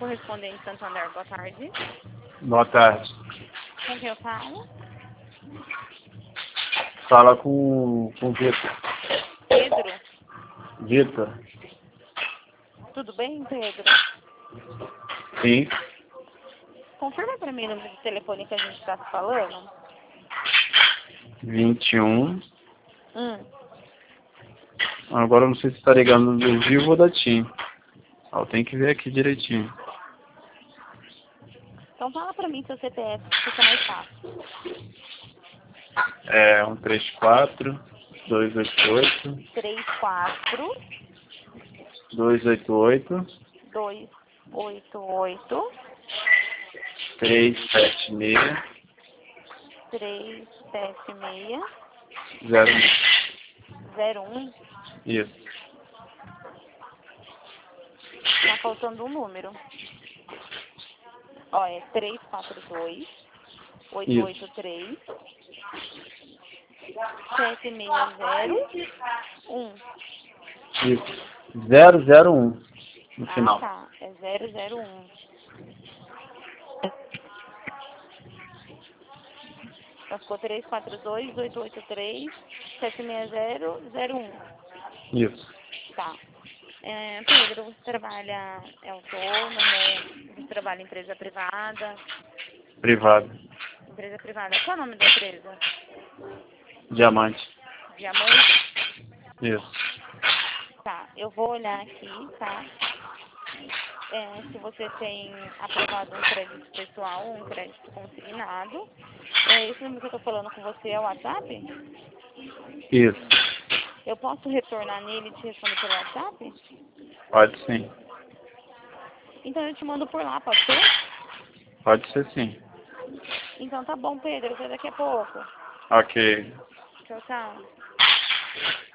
correspondente Santander, boa tarde. Boa tarde. Com quem eu falo? Fala com o Vitor. Pedro. Vitor? Tudo bem, Pedro? Sim. Confirma para mim o número de telefone que a gente está falando. 21. Agora eu não sei se está ligando do Vivo ou da TIM. Eu tenho que ver aqui direitinho. Então fala para mim seu CPF, fica mais fácil. É 134 288 34 288 288 376 376 01. 01. Isso. Tá faltando um número. Ó, é 342 883 7601. Isso. 001 no final. Ah, tá. É 001. Então ficou 342 883 76001. Isso. Tá. Pedro, você trabalha autônomo? Você trabalha em empresa privada? Privado. Empresa privada. Qual é o nome da empresa? Diamante. Diamante? Isso. Tá. Eu vou olhar aqui, tá? Se você tem aprovado um crédito pessoal ou um crédito consignado. Esse número que eu tô falando com você é o WhatsApp? Isso. Eu posso retornar nele e te responder pelo WhatsApp? Pode sim. Então eu te mando por lá, pode ser? Pode ser sim. Então tá bom, Pedro. Até daqui a pouco. Ok. Tchau, tchau.